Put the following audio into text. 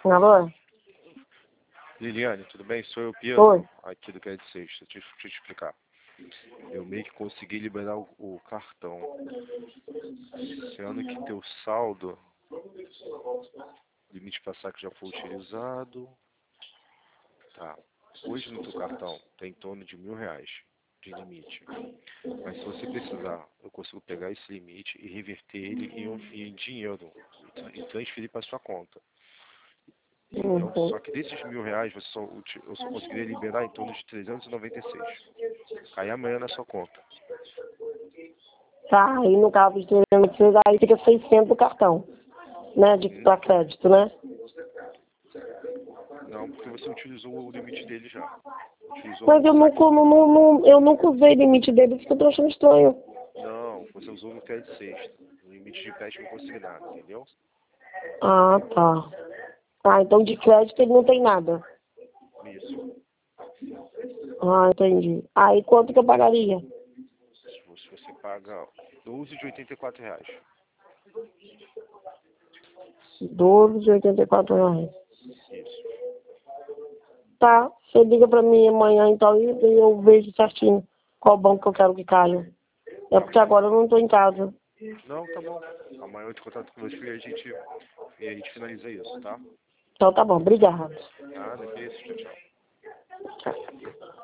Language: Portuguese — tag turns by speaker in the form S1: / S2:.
S1: Alô?
S2: Liliane, tudo bem? Sou eu, Pedro,
S1: Oi.
S2: aqui do Crédito Sexta. Deixa eu te explicar. Eu meio que consegui liberar o cartão. Sendo que teu saldo, limite para saque já foi utilizado. Tá. Hoje no teu cartão tem em torno de R$ 1.000 de limite. Mas se você precisar, eu consigo pegar esse limite e reverter ele em dinheiro e transferir para sua conta. Entendeu?
S1: Uhum.
S2: Só que desses R$ 1.000 eu só conseguiria liberar em torno de 396. Cai amanhã na sua conta.
S1: Tá, aí no caso de 300, aí fica 600 do cartão, né, pra crédito, né?
S2: Não, porque você utilizou o limite dele já. Utilizou
S1: Mas eu
S2: no saque.
S1: eu nunca usei limite dele, isso que eu tô achando estranho.
S2: Não, você usou no crédito sexta. O limite de empréstimo consignado, entendeu?
S1: Ah, tá. Ah, então de crédito ele não tem nada.
S2: Isso.
S1: Ah, entendi. Aí quanto que eu pagaria?
S2: Se você paga 12 de R$ 84.
S1: 12,84 reais.
S2: Isso.
S1: Tá, você liga pra mim amanhã então e eu vejo certinho qual banco que eu quero que caia. É porque agora eu não tô em casa.
S2: Não, tá bom. Amanhã eu te contato com você e a gente finaliza isso, tá?
S1: Então tá bom, obrigado.
S2: Nada, que isso. Tchau, tchau.
S1: Tchau.